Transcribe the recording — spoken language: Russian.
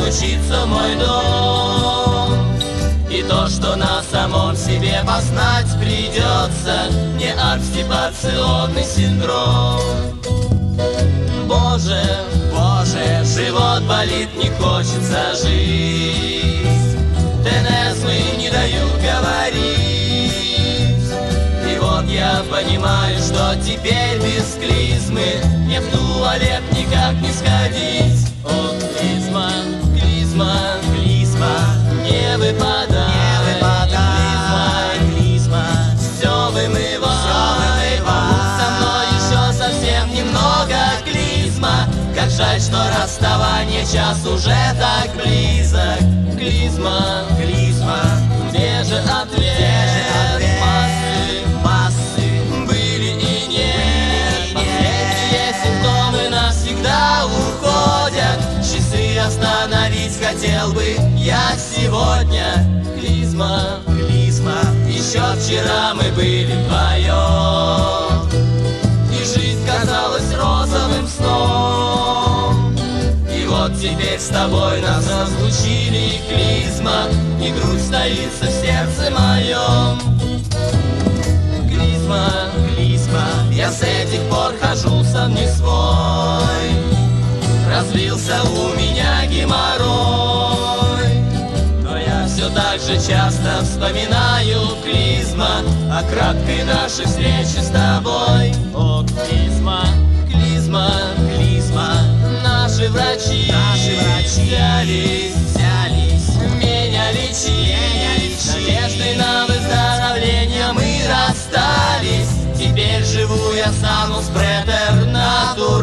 стучится в мой дом. И то, что на самом себе познать придется, не обстипационный синдром. Боже, Боже, живот болит, не хочется жить, ТНСмы не дают говорить. И вот я понимаю, что теперь без клизмы мне в туалет никак не сходить. О, клизма, клизма, клизма, не выпадай, клизма, все вымывай, побудь со мной еще совсем немного, клизма. Как жаль, что расставание час уже так близок. Клизма, клизма, где же ответ? Массы были и нет. Последние симптомы навсегда уходят. Часы остановить хотел бы я сегодня. Клизма, клизма, еще вчера мы были вдвоем, и жизнь казалась розовым сном. И вот теперь с тобой нас разлучили, клизма, и грусть стоится в сердце моем. Клизма, клизма, я с этих пор хожу сам не свой. Развился у меня геморрой, но я все так же часто вспоминаю, клизма, о краткой нашей встрече с тобой. О, клизма, клизма, клизма, наши врачи взялись меня лечить. Надеждой на выздоровление мы расстались. Теперь живу я сам с претернатурой.